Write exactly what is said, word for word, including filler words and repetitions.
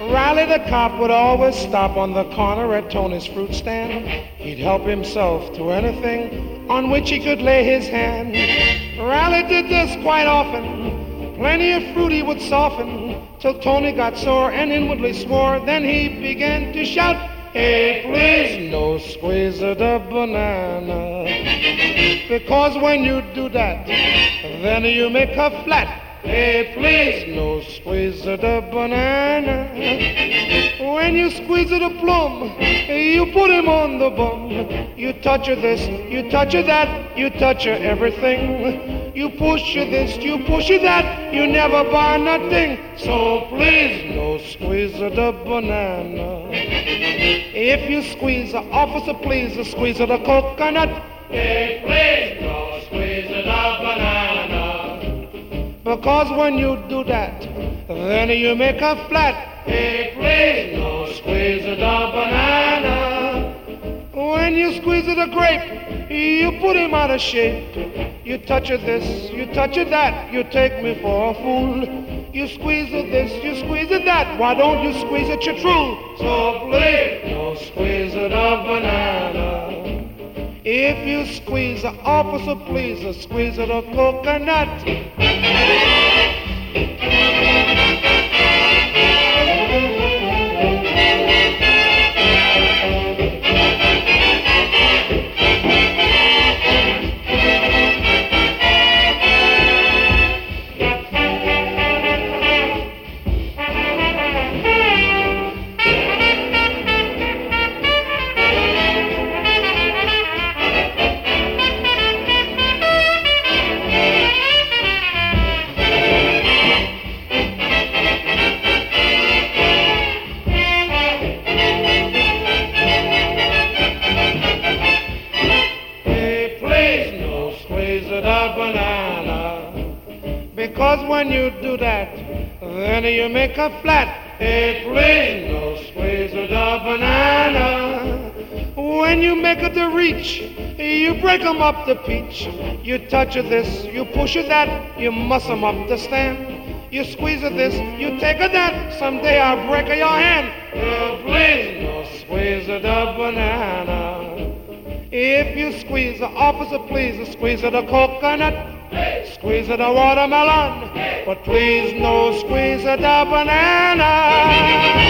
Riley the cop would always stop on the corner at Tony's fruit stand. He'd help himself to anything on which he could lay his hand. Riley did this quite often. Plenty of fruit he would soften till Tony got sore and inwardly swore. Then he began to shout, "Hey, please, no squeeze of the banana. Because when you do that, then you make her flat. Hey, please, no squeeze of the banana. When you squeeze of the plum, you put him on the bum. You touch her this, you touch her that, you touch her everything. You push her this, you push her that, you never buy nothing. So please, no squeeze of the banana. If you squeeze her, officer, please, a squeeze of the coconut. Hey, please, no squeeze of the banana. Because when you do that, then you make her flat. Hey, please, no squeeze of the banana. When you squeeze of the grape, you put him out of shape. You touch her this, you touch her that, you take me for a fool. You squeeze of this, you squeeze of that, why don't you squeeze it your true? So please, no squeeze of the banana. If you squeeze an officer, please, a squeeze of the coconut. Because when you do that, then you make her flat. Hey, please, no squeeze of the banana. When you make her to reach, you break 'em up to peach. You touch her this, you push her that, you muss 'em up to stand. You squeeze her this, you take her that, someday I'll break her your hand. Hey, please, no squeeze of the banana. If you squeeze the officer, please, a squeeze of the coconut. Squeeze of the watermelon, but please no squeeze of the banana.